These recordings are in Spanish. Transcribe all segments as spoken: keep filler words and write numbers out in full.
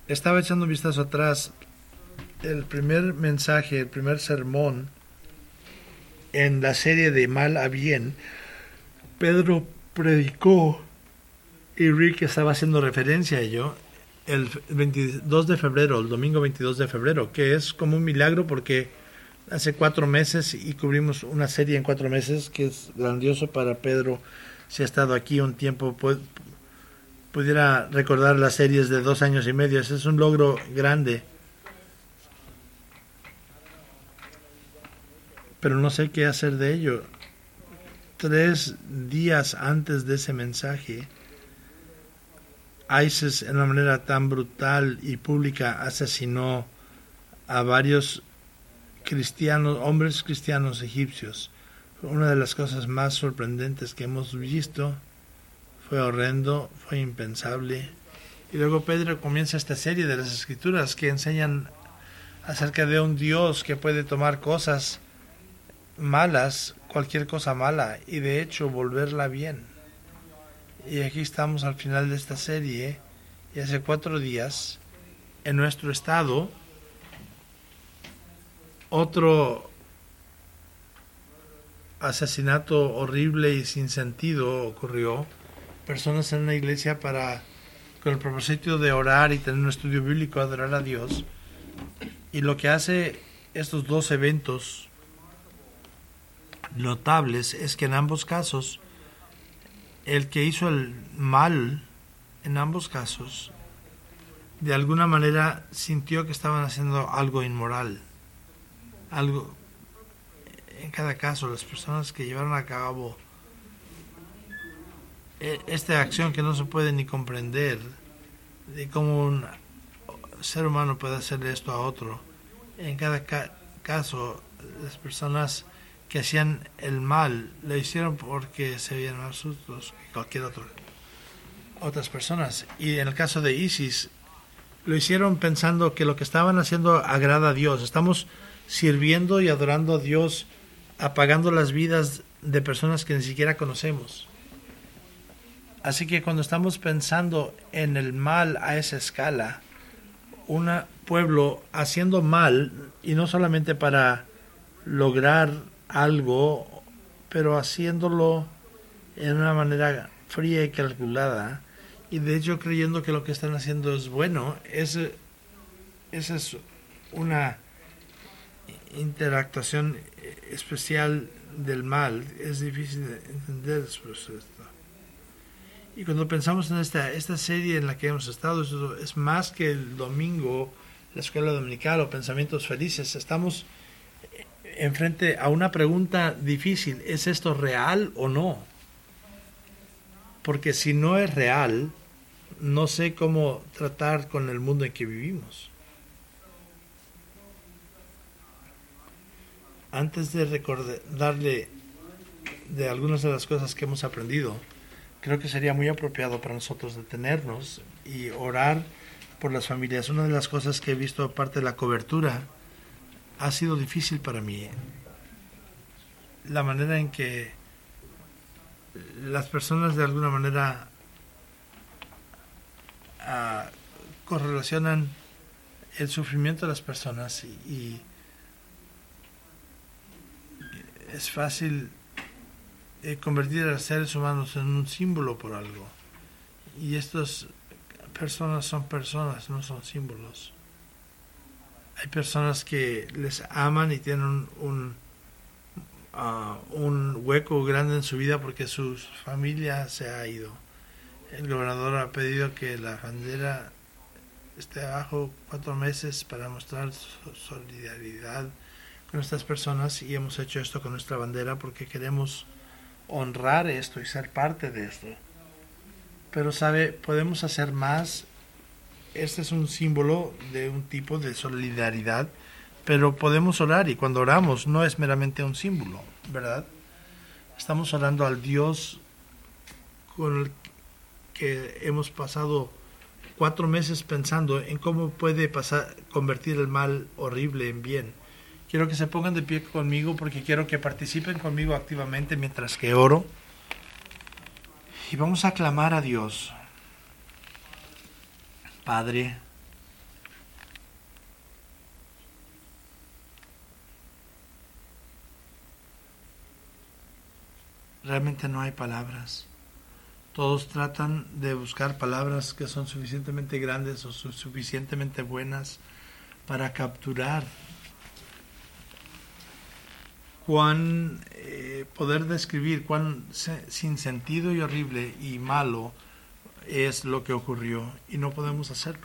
estaba echando un vistazo atrás. El primer mensaje, el primer sermón en la serie de Mal a Bien, Pedro predicó, y Rick estaba haciendo referencia a ello, el veintidós de febrero, el domingo veintidós de febrero, que es como un milagro porque hace cuatro meses y cubrimos una serie en cuatro meses, que es grandioso para Pedro. Si ha estado aquí un tiempo, pu- pudiera recordar las series de dos años y medio. Ese es un logro grande. Pero no sé qué hacer de ello. Tres días antes de ese mensaje, ISIS, en una manera tan brutal y pública, asesinó a varios cristianos, hombres cristianos egipcios. Una de las cosas más sorprendentes que hemos visto. Fue horrendo, fue impensable. Y luego Pedro comienza esta serie de las escrituras que enseñan acerca de un Dios que puede tomar cosas malas, cualquier cosa mala, y de hecho volverla bien. Y aquí estamos al final de esta serie, y hace cuatro días, en nuestro estado, otro asesinato horrible y sin sentido ocurrió. Personas en una iglesia para, con el propósito de orar y tener un estudio bíblico, adorar a Dios. Y lo que hace estos dos eventos notables es que en ambos casos, el que hizo el mal, en ambos casos, de alguna manera sintió que estaban haciendo algo inmoral. Algo, en cada caso, las personas que llevaron a cabo esta acción que no se puede ni comprender, de cómo un ser humano puede hacerle esto a otro. En cada ca- caso, las personas que hacían el mal lo hicieron porque se veían más sustos que cualquier otro, otras personas. Y en el caso de ISIS, lo hicieron pensando que lo que estaban haciendo agrada a Dios. Estamos sirviendo y adorando a Dios, apagando las vidas de personas que ni siquiera conocemos. Así que cuando estamos pensando en el mal a esa escala, un pueblo haciendo mal, y no solamente para lograr algo, pero haciéndolo en una manera fría y calculada, y de hecho creyendo que lo que están haciendo es bueno, esa es una interactuación especial del mal. Es difícil de entender después de esto. Y cuando pensamos en esta, esta serie en la que hemos estado, eso es más que el domingo, la escuela dominical o pensamientos felices. Estamos enfrente a una pregunta difícil: ¿es esto real o no? Porque si no es real, no sé cómo tratar con el mundo en que vivimos. Antes de recordarle de algunas de las cosas que hemos aprendido, creo que sería muy apropiado para nosotros detenernos y orar por las familias. Una de las cosas que he visto, aparte de la cobertura, ha sido difícil para mí. La manera en que las personas de alguna manera uh, correlacionan el sufrimiento de las personas, y, y es fácil eh, convertir a los seres humanos en un símbolo por algo. Y estas personas son personas, no son símbolos. Hay personas que les aman y tienen un, un, uh, un hueco grande en su vida porque su familia se ha ido. El gobernador ha pedido que la bandera esté abajo cuatro meses para mostrar su solidaridad con estas personas, y hemos hecho esto con nuestra bandera porque queremos honrar esto y ser parte de esto. Pero sabe, podemos hacer más. Este es un símbolo de un tipo de solidaridad, pero podemos orar, y cuando oramos no es meramente un símbolo, ¿verdad? Estamos orando al Dios con el que hemos pasado cuatro meses pensando en cómo puede pasar, convertir el mal horrible en bien. Quiero que se pongan de pie conmigo porque quiero que participen conmigo activamente mientras que oro. Y vamos a clamar a Dios. Padre, realmente no hay palabras. Todos tratan de buscar palabras que son suficientemente grandes o su- suficientemente buenas para capturar cuán eh, poder describir cuán se- sin sentido y horrible y malo es lo que ocurrió, y no podemos hacerlo.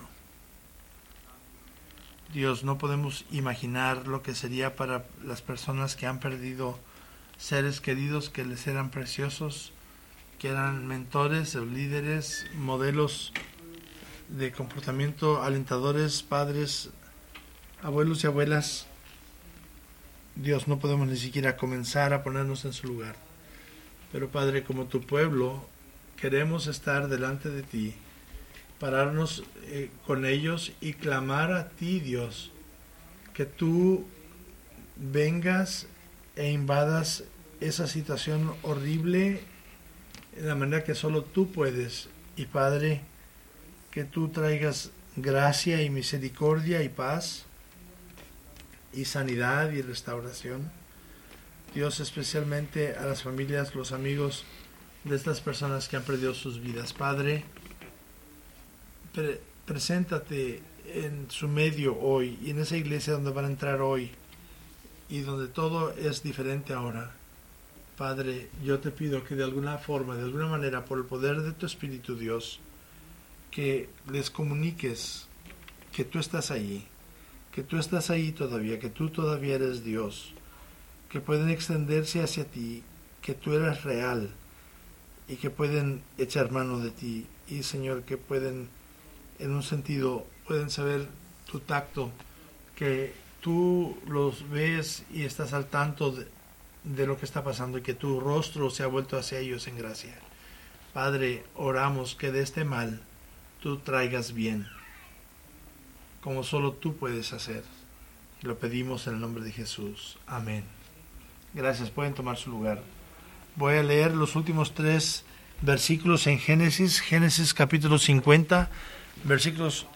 Dios, no podemos imaginar lo que sería para las personas que han perdido seres queridos que les eran preciosos, que eran mentores o líderes, modelos de comportamiento, alentadores, padres, abuelos y abuelas. Dios, no podemos ni siquiera comenzar a ponernos en su lugar. Pero Padre, como tu pueblo, queremos estar delante de ti, pararnos eh, con ellos y clamar a ti, Dios, que tú vengas e invadas esa situación horrible de la manera que solo tú puedes. Y Padre, que tú traigas gracia y misericordia y paz y sanidad y restauración. Dios, especialmente a las familias, los amigos de estas personas que han perdido sus vidas. Padre, pre- preséntate en su medio hoy y en esa iglesia donde van a entrar hoy y donde todo es diferente ahora. Padre, yo te pido que de alguna forma, de alguna manera, por el poder de tu Espíritu, Dios, que les comuniques que tú estás ahí, que tú estás ahí todavía, que tú todavía eres Dios, que pueden extenderse hacia ti, que tú eres real y que pueden echar mano de ti. Y Señor, que pueden, en un sentido, pueden saber tu tacto, que tú los ves y estás al tanto de, de lo que está pasando y que tu rostro se ha vuelto hacia ellos en gracia. Padre, oramos que de este mal tú traigas bien, como solo tú puedes hacer. Y lo pedimos en el nombre de Jesús. Amén. Gracias, pueden tomar su lugar. Voy a leer los últimos tres versículos en Génesis, Génesis capítulo cincuenta, versículos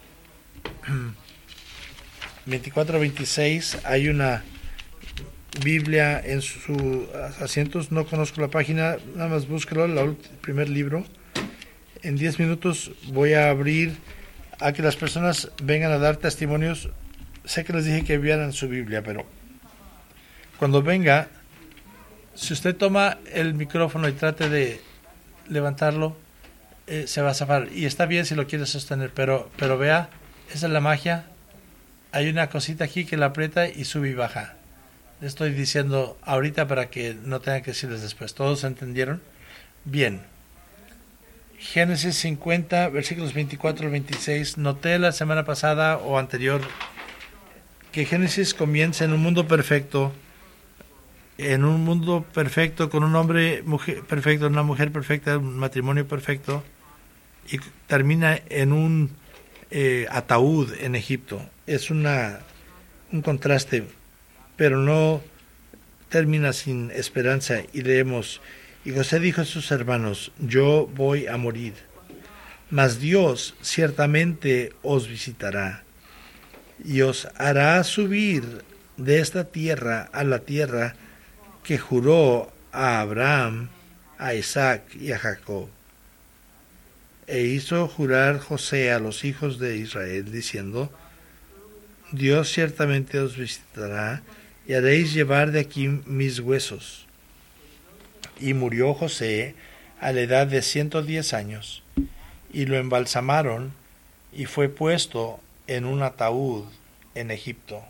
veinticuatro a veintiséis. Hay una Biblia en sus asientos, no conozco la página, nada más búsquelo, el primer libro. En diez minutos voy a abrir a que las personas vengan a dar testimonios. Sé que les dije que vieran su Biblia, pero cuando venga, si usted toma el micrófono y trate de levantarlo, eh, se va a zafar. Y está bien si lo quiere sostener, pero, pero vea, esa es la magia. Hay una cosita aquí que la aprieta y sube y baja. Le estoy diciendo ahorita para que no tenga que decirles después. ¿Todos entendieron? Bien. Génesis cincuenta, versículos veinticuatro al veintiséis. Noté la semana pasada o anterior que Génesis comienza en un mundo perfecto, en un mundo perfecto, con un hombre mujer, perfecto, una mujer perfecta, un matrimonio perfecto, y termina en un eh, ataúd en Egipto. Es una un contraste, pero no termina sin esperanza. Y leemos: y José dijo a sus hermanos: yo voy a morir, mas Dios ciertamente os visitará y os hará subir de esta tierra a la tierra que juró a Abraham, a Isaac y a Jacob. E hizo jurar José a los hijos de Israel, diciendo: Dios ciertamente os visitará y haréis llevar de aquí mis huesos. Y murió José a la edad de ciento diez años, y lo embalsamaron, y fue puesto en un ataúd en Egipto.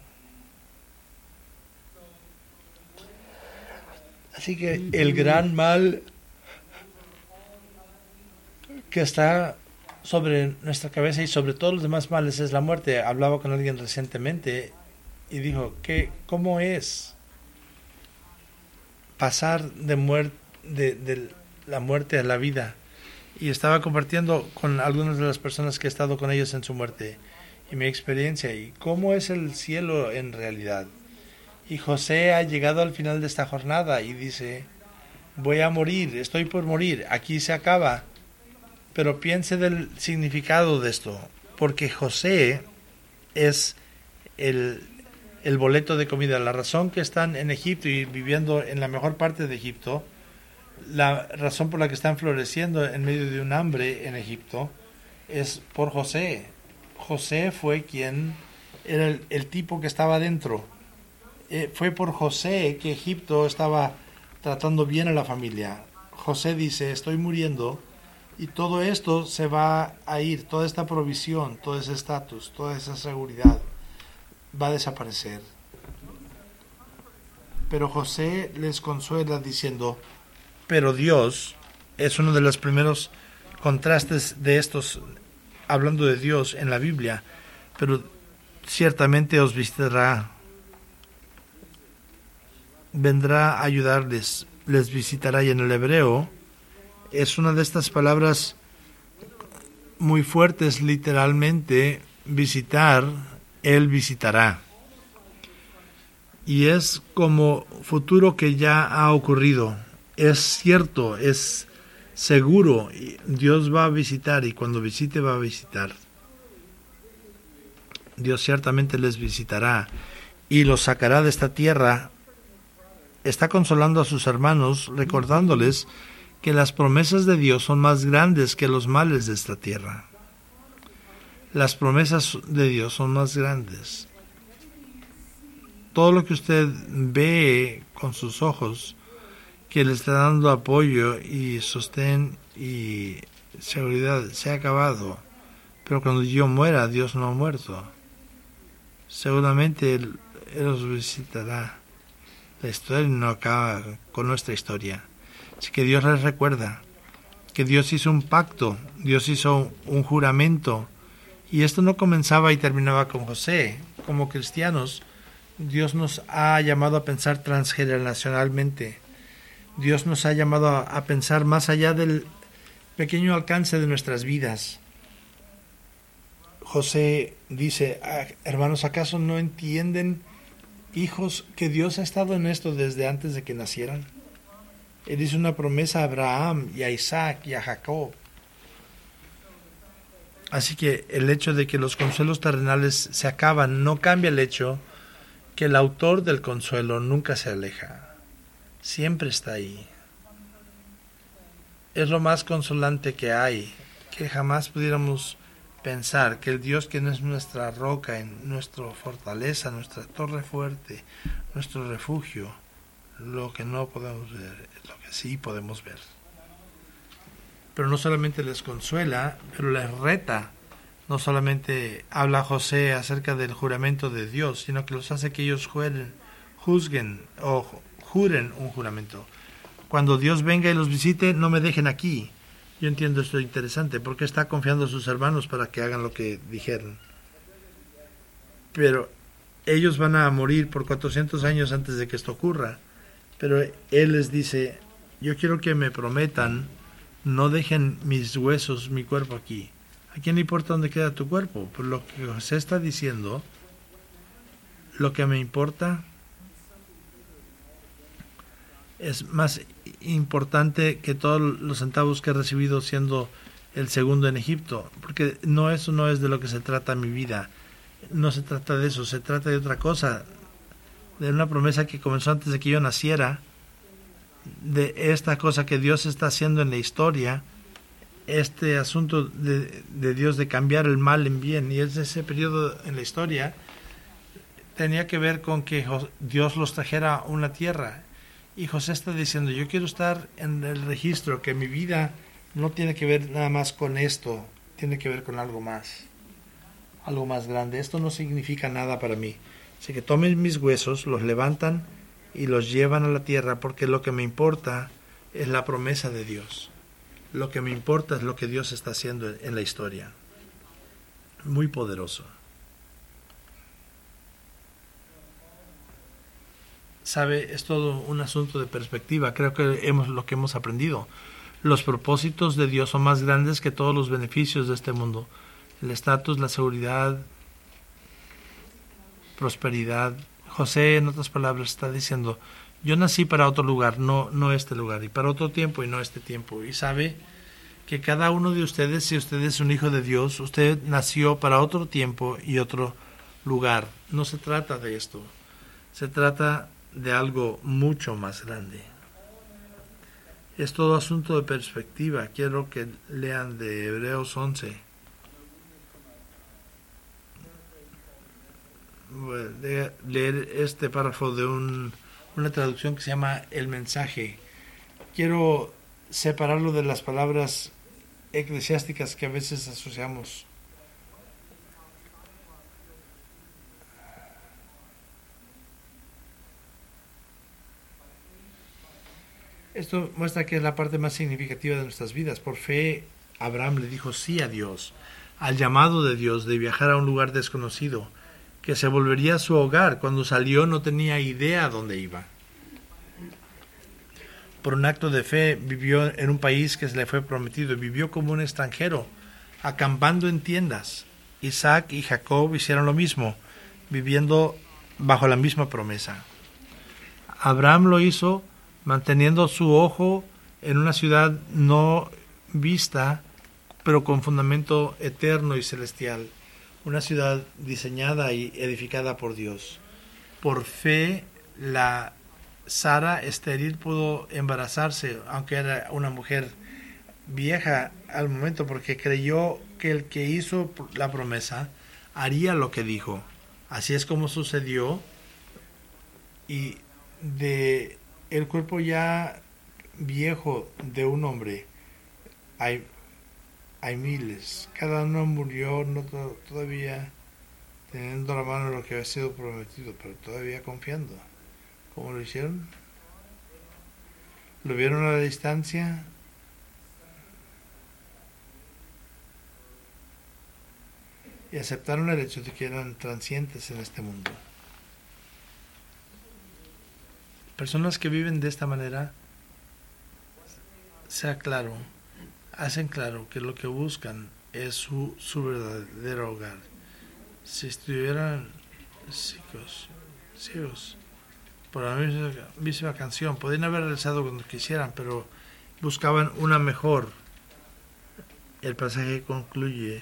Así que el gran mal que está sobre nuestra cabeza y sobre todos los demás males es la muerte. Hablaba con alguien recientemente y dijo que cómo es pasar de, muerte, de, de la muerte a la vida. Y estaba compartiendo con algunas de las personas que he estado con ellos en su muerte y mi experiencia y cómo es el cielo en realidad. Y José ha llegado al final de esta jornada y dice: voy a morir, estoy por morir, aquí se acaba. Pero piense del significado de esto, porque José es el, el boleto de comida. La razón que están en Egipto y viviendo en la mejor parte de Egipto la razón por la que están floreciendo en medio de un hambre en Egipto es por José. José fue quien era el, el tipo que estaba dentro. Eh, fue por José que Egipto estaba tratando bien a la familia. José dice, estoy muriendo y todo esto se va a ir, toda esta provisión, todo ese estatus, toda esa seguridad va a desaparecer. Pero José les consuela diciendo, pero Dios, es uno de los primeros contrastes de estos, hablando de Dios en la Biblia, pero ciertamente os visitará, vendrá a ayudarles, les visitará. Y en el hebreo es una de estas palabras muy fuertes, literalmente, visitar, Él visitará. Y es como futuro que ya ha ocurrido. Es cierto, es seguro. Dios va a visitar y cuando visite va a visitar. Dios ciertamente les visitará y los sacará de esta tierra. Está consolando a sus hermanos, recordándoles que las promesas de Dios son más grandes que los males de esta tierra. Las promesas de Dios son más grandes. Todo lo que usted ve con sus ojos, que le está dando apoyo y sostén y seguridad, se ha acabado. Pero cuando yo muera, Dios no ha muerto. Seguramente Él, Él os visitará. La historia no acaba con nuestra historia. Así que Dios les recuerda que Dios hizo un pacto, Dios hizo un juramento, y esto no comenzaba y terminaba con José. Como cristianos, Dios nos ha llamado a pensar transgeneracionalmente. Dios nos ha llamado a, a pensar más allá del pequeño alcance de nuestras vidas. José dice, hermanos, ¿acaso no entienden, hijos, que Dios ha estado en esto desde antes de que nacieran? Él hizo una promesa a Abraham y a Isaac y a Jacob. Así que el hecho de que los consuelos terrenales se acaban no cambia el hecho que el autor del consuelo nunca se aleja. Siempre está ahí. Es lo más consolante que hay, que jamás pudiéramos pensar que el Dios que no es nuestra roca, nuestra fortaleza, nuestra torre fuerte, nuestro refugio, lo que no podemos ver, es lo que sí podemos ver. Pero no solamente les consuela, pero les reta. No solamente habla José acerca del juramento de Dios, sino que los hace que ellos juren, juzguen o juren un juramento. Cuando Dios venga y los visite, no me dejen aquí. Yo entiendo esto interesante, porque está confiando a sus hermanos para que hagan lo que dijeron. Pero ellos van a morir por cuatrocientos años antes de que esto ocurra. Pero Él les dice, yo quiero que me prometan, no dejen mis huesos, mi cuerpo aquí. ¿A quién le importa dónde queda tu cuerpo? Por lo que José está diciendo, lo que me importa es más importante que todos los centavos que he recibido siendo el segundo en Egipto, porque no, eso no es de lo que se trata mi vida. No se trata de eso, se trata de otra cosa, de una promesa que comenzó antes de que yo naciera, de esta cosa que Dios está haciendo en la historia, este asunto de, de Dios de cambiar el mal en bien. Y es ese periodo en la historia tenía que ver con que Dios los trajera a una tierra. Y José está diciendo, yo quiero estar en el registro, que mi vida no tiene que ver nada más con esto, tiene que ver con algo más, algo más grande. Esto no significa nada para mí. Así que tomen mis huesos, los levantan y los llevan a la tierra, porque lo que me importa es la promesa de Dios. Lo que me importa es lo que Dios está haciendo en la historia. Muy poderoso. Sabe, es todo un asunto de perspectiva. Creo que hemos lo que hemos aprendido. Los propósitos de Dios son más grandes que todos los beneficios de este mundo. El estatus, la seguridad, prosperidad. José, en otras palabras, está diciendo, yo nací para otro lugar, no, no este lugar, y para otro tiempo y no este tiempo. Y sabe que cada uno de ustedes, si usted es un hijo de Dios, usted nació para otro tiempo y otro lugar. No se trata de esto. Se trata de algo mucho más grande. Es todo asunto de perspectiva. Quiero que lean de Hebreos once. Voy a leer este párrafo de un, una traducción que se llama El Mensaje. Quiero separarlo de las palabras eclesiásticas que a veces asociamos. Esto muestra que es la parte más significativa de nuestras vidas. Por fe, Abraham le dijo sí a Dios, al llamado de Dios de viajar a un lugar desconocido, que se volvería a su hogar. Cuando salió no tenía idea a dónde iba. Por un acto de fe vivió en un país que se le fue prometido y vivió como un extranjero, acampando en tiendas. Isaac y Jacob hicieron lo mismo, viviendo bajo la misma promesa. Abraham lo hizo manteniendo su ojo en una ciudad no vista, pero con fundamento eterno y celestial, una ciudad diseñada y edificada por Dios. Por fe, la Sara estéril pudo embarazarse, aunque era una mujer vieja al momento, porque creyó que el que hizo la promesa haría lo que dijo. Así es como sucedió, y de el cuerpo ya viejo de un hombre hay, hay miles. Cada uno murió no to- todavía teniendo la mano lo que había sido prometido, pero todavía confiando. ¿Cómo lo hicieron? Lo vieron a la distancia, y aceptaron el hecho de que eran transientes en este mundo. Personas que viven de esta manera, sea claro, hacen claro que lo que buscan es su, su verdadero hogar. Si estuvieran ciegos, ciegos por la misma, misma canción, podrían haber realizado cuando quisieran, pero buscaban una mejor. El pasaje concluye: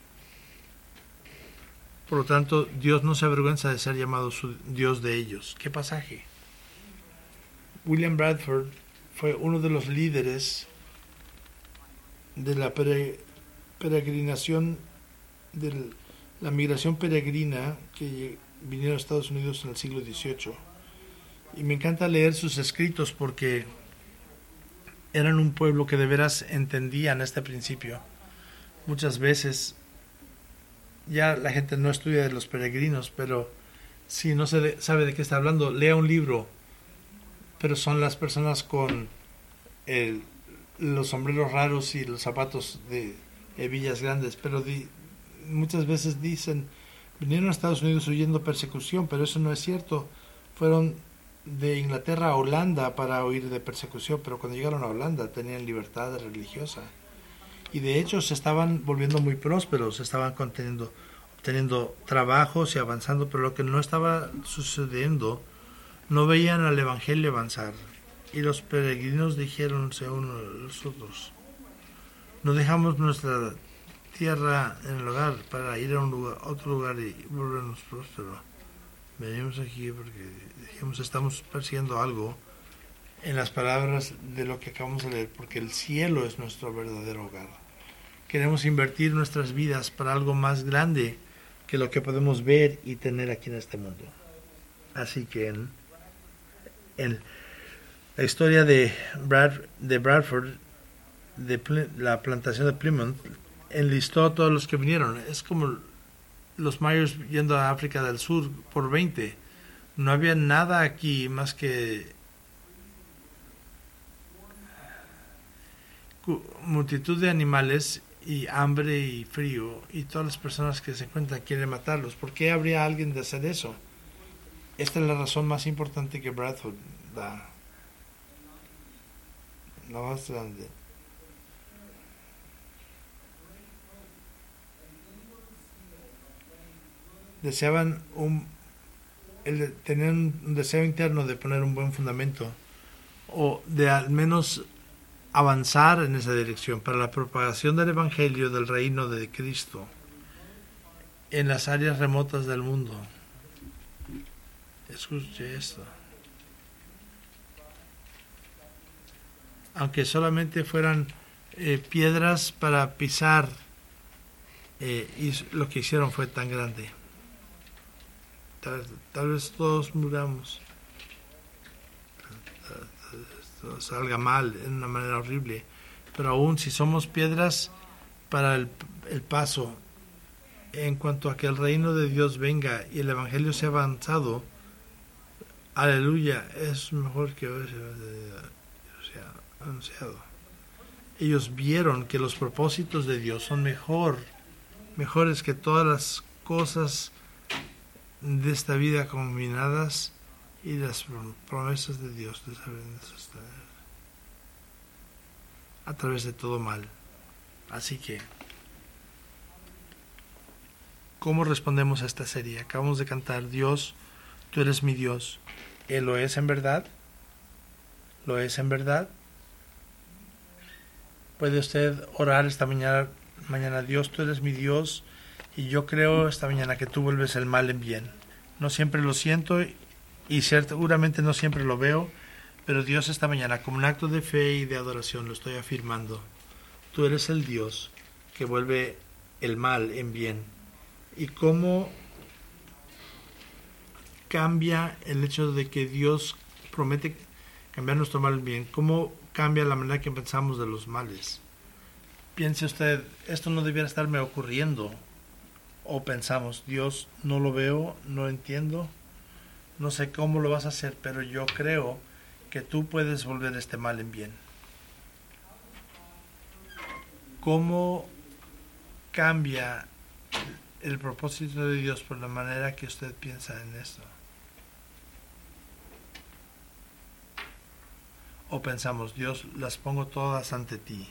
por lo tanto, Dios no se avergüenza de ser llamado su Dios de ellos. ¿Qué pasaje? William Bradford fue uno de los líderes de la pere, peregrinación, de la migración peregrina que vinieron a Estados Unidos en el siglo dieciocho. Y me encanta leer sus escritos porque eran un pueblo que de veras entendían este principio. Muchas veces ya la gente no estudia de los peregrinos, pero si no se sabe de qué está hablando, lea un libro. Pero son las personas con el, los sombreros raros y los zapatos de hebillas grandes. Pero di, muchas veces dicen, vinieron a Estados Unidos huyendo persecución, pero eso no es cierto. Fueron de Inglaterra a Holanda para huir de persecución, pero cuando llegaron a Holanda tenían libertad religiosa. Y de hecho se estaban volviendo muy prósperos, estaban conteniendo, obteniendo trabajos y avanzando, pero lo que no estaba sucediendo, no veían al Evangelio avanzar. Y los peregrinos dijeronse unos a los otros: no dejamos nuestra tierra en el hogar para ir a un lugar, otro lugar y volvernos prósperos. Venimos aquí porque dijimos, estamos persiguiendo algo, en las palabras de lo que acabamos de leer, porque el cielo es nuestro verdadero hogar. Queremos invertir nuestras vidas para algo más grande que lo que podemos ver y tener aquí en este mundo. Así que en, en la historia de, Brad, de Bradford, de Pl- la plantación de Plymouth, enlistó a todos los que vinieron. Es como los Myers yendo a África del Sur por veinte. No había nada aquí más que multitud de animales y hambre y frío, y todas las personas que se encuentran quieren matarlos. ¿Por qué habría alguien de hacer eso? Esta es la razón más importante que Bradford da, la más grande. Deseaban un, el, tenían un deseo interno de poner un buen fundamento, o de al menos avanzar en esa dirección para la propagación del Evangelio del reino de Cristo en las áreas remotas del mundo. Escuche esto. aunque solamente fueran eh, piedras para pisar, eh, y lo que hicieron fue tan grande. Tal, tal vez todos muramos, esto salga mal en una manera horrible, pero aún si somos piedras para el, el paso, en cuanto a que el reino de Dios venga y el evangelio sea avanzado, aleluya, es mejor que hoy sea anunciado. Ellos vieron que los propósitos de Dios son mejor, mejores que todas las cosas de esta vida combinadas, y las promesas de Dios a través de todo mal. Así que, ¿cómo respondemos a esta serie? Acabamos de cantar, Dios, tú eres mi Dios. ¿Él lo es en verdad? ¿Lo es en verdad? ¿Puede usted orar esta mañana, mañana, Dios, tú eres mi Dios, y yo creo esta mañana que tú vuelves el mal en bien? No siempre lo siento y seguramente no siempre lo veo, pero Dios, esta mañana, como un acto de fe y de adoración, lo estoy afirmando. Tú eres el Dios que vuelve el mal en bien. ¿Y cómo cambia el hecho de que Dios promete cambiar nuestro mal en bien? ¿Cómo cambia la manera que pensamos de los males? Piense usted, esto no debiera estarme ocurriendo. O pensamos, Dios, no lo veo, no entiendo, no sé cómo lo vas a hacer, pero yo creo que tú puedes volver este mal en bien. ¿Cómo cambia el propósito de Dios por la manera que usted piensa en esto? O pensamos, Dios, las pongo todas ante ti.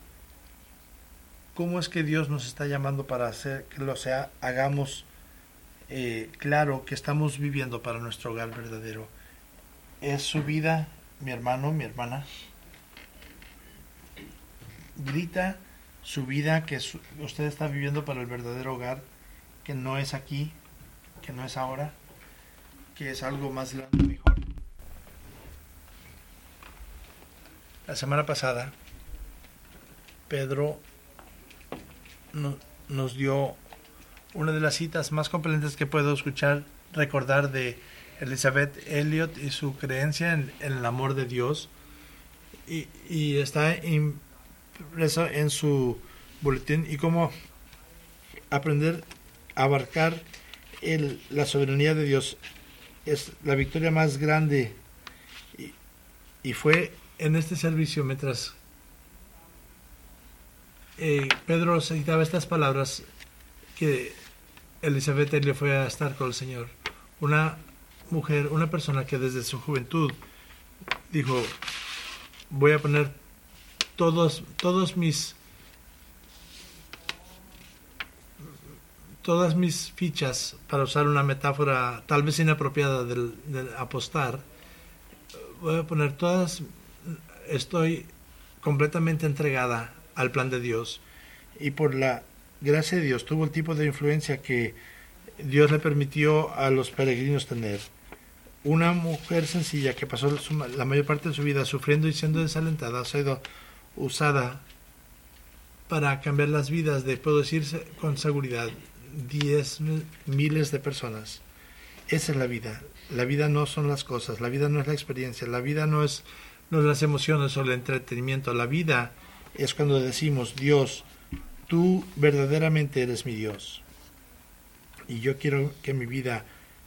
¿Cómo es que Dios nos está llamando para hacer que lo sea, hagamos eh, claro que estamos viviendo para nuestro hogar verdadero? ¿Es su vida, mi hermano, mi hermana? ¿Grita su vida que su, usted está viviendo para el verdadero hogar, que no es aquí, que no es ahora, que es algo más grande y mejor? La semana pasada, Pedro no, nos dio una de las citas más competentes que puedo escuchar, recordar, de Elizabeth Elliot y su creencia en, en el amor de Dios, y, y está impreso en su boletín, y cómo aprender a abarcar el, la soberanía de Dios es la victoria más grande. Y, y fue en este servicio, mientras eh, Pedro citaba estas palabras, que Elizabeth le fue a estar con el Señor. Una mujer, una persona que desde su juventud dijo, voy a poner todos, todos mis todas mis fichas, para usar una metáfora tal vez inapropiada del, del apostar, voy a poner todas, estoy completamente entregada al plan de Dios, y por la gracia de Dios tuvo el tipo de influencia que Dios le permitió a los peregrinos tener. Una mujer sencilla que pasó la mayor parte de su vida sufriendo y siendo desalentada, ha sido usada para cambiar las vidas de, puedo decir con seguridad, diez miles de personas. Esa es la vida. La vida no son las cosas, la vida no es la experiencia, la vida no es, no es las emociones o el entretenimiento. La vida es cuando decimos, Dios, tú verdaderamente eres mi Dios, y yo quiero que mi vida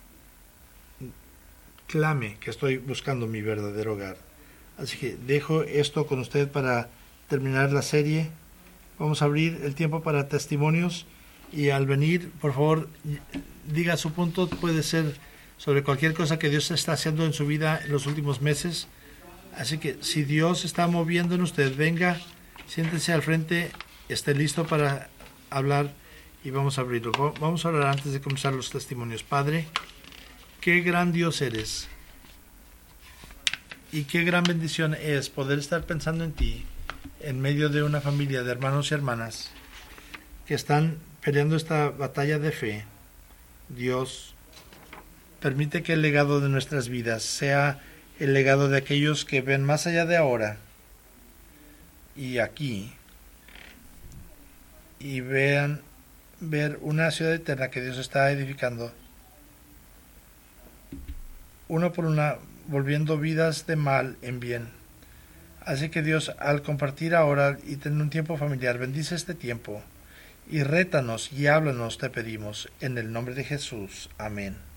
clame que estoy buscando mi verdadero hogar. Así que dejo esto con usted para terminar la serie. Vamos a abrir el tiempo para testimonios, y al venir, por favor, diga su punto. Puede ser sobre cualquier cosa que Dios está haciendo en su vida en los últimos meses. Así que si Dios está moviendo en usted, venga, siéntese al frente, esté listo para hablar, y vamos a abrirlo. Vamos a orar antes de comenzar los testimonios. Padre, qué gran Dios eres, y qué gran bendición es poder estar pensando en ti en medio de una familia de hermanos y hermanas que están peleando esta batalla de fe. Dios, permite que el legado de nuestras vidas sea el legado de aquellos que ven más allá de ahora, y aquí y vean ver una ciudad eterna que Dios está edificando, una por una, volviendo vidas de mal en bien. Así que Dios, al compartir ahora y tener un tiempo familiar, bendice este tiempo y rétanos y háblanos, te pedimos, en el nombre de Jesús. Amén.